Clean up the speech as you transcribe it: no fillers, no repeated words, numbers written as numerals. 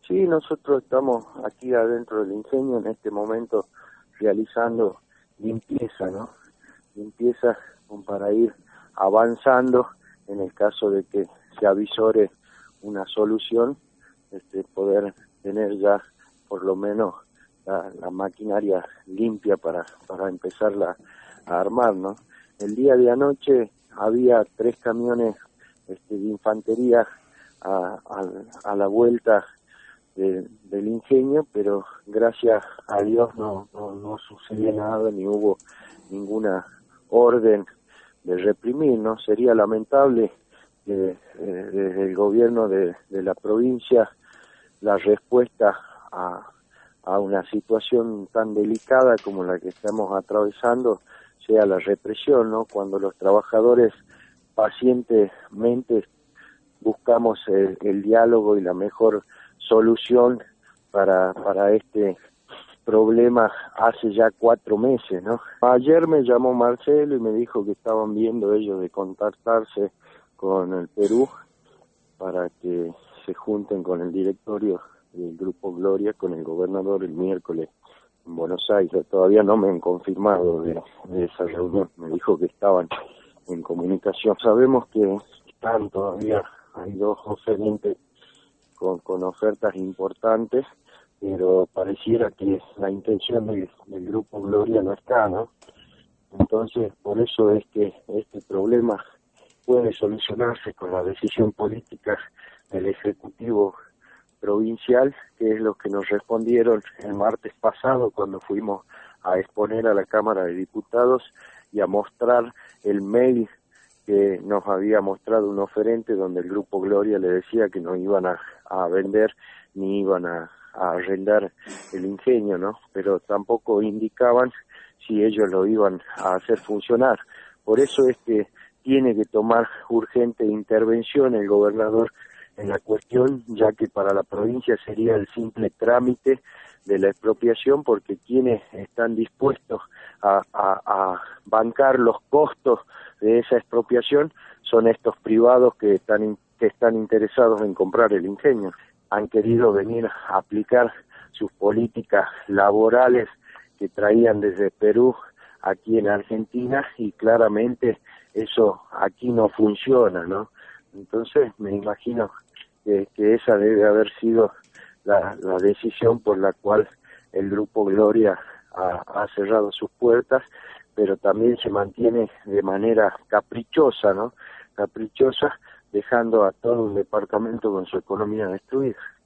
Sí, nosotros estamos aquí adentro del ingenio en este momento realizando limpieza, ¿no? Limpieza para ir avanzando en el caso de que se avisore una solución, poder tener ya por lo menos la maquinaria limpia para empezarla a armar, ¿no? El día de anoche había 3 camiones de infantería a la vuelta del ingenio, pero gracias a Dios no sucedió nada, ni hubo ninguna orden de reprimir, ¿no? Sería lamentable que desde el gobierno de la provincia la respuesta a una situación tan delicada como la que estamos atravesando sea la represión, ¿no? Cuando los trabajadores pacientemente buscamos el diálogo y la mejor solución para este problema hace ya 4 meses, ¿no? Ayer me llamó Marcelo y me dijo que estaban viendo ellos de contactarse con el Perú para que se junten con el directorio del Grupo Gloria, con el gobernador el miércoles en Buenos Aires. Todavía no me han confirmado de esa reunión, me dijo que estaban en comunicación. Sabemos que están todavía, hay 2 oferentes con ofertas importantes, pero pareciera que la intención del Grupo Gloria no está, ¿no? Entonces, por eso es que este problema puede solucionarse con la decisión política del Ejecutivo provincial, que es lo que nos respondieron el martes pasado cuando fuimos a exponer a la Cámara de Diputados y a mostrar el mail que nos había mostrado un oferente donde el Grupo Gloria le decía que no iban a vender ni iban a arrendar el ingenio, ¿no? Pero tampoco indicaban si ellos lo iban a hacer funcionar. Por eso es que tiene que tomar urgente intervención el gobernador en la cuestión, ya que para la provincia sería el simple trámite de la expropiación, porque quienes están dispuestos a bancar los costos de esa expropiación son estos privados que están interesados en comprar el ingenio. Han querido venir a aplicar sus políticas laborales que traían desde Perú aquí en Argentina y claramente eso aquí no funciona, ¿no? Entonces me imagino que esa debe haber sido la decisión por la cual el Grupo Gloria ha cerrado sus puertas, pero también se mantiene de manera caprichosa, ¿no? Caprichosa, dejando a todo un departamento con su economía destruida.